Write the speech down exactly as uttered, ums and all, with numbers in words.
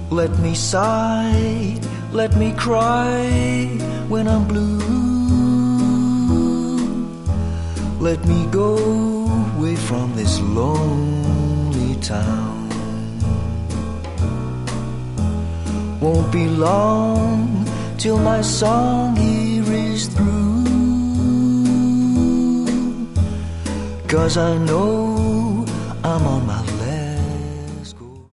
Let me sigh, let me cry when I'm blue. Let me go away from this lonely town. Won't be long till my song here is through, 'cause I know